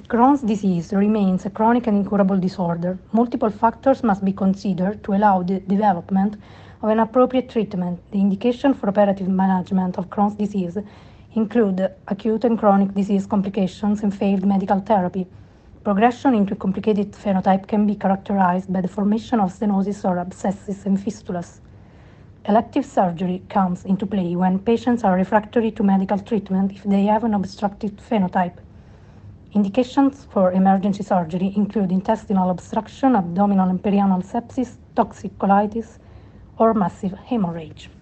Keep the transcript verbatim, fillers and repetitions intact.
Crohn's disease remains a chronic and incurable disorder. Multiple factors must be considered to allow the development of an appropriate treatment. The indication for operative management of Crohn's disease include acute and chronic disease complications and failed medical therapy. Progression into a complicated phenotype can be characterized by the formation of stenosis or abscesses and fistulas. Elective surgery comes into play when patients are refractory to medical treatment if they have an obstructed phenotype. Indications for emergency surgery include intestinal obstruction, abdominal and perianal sepsis, toxic colitis, or massive hemorrhage.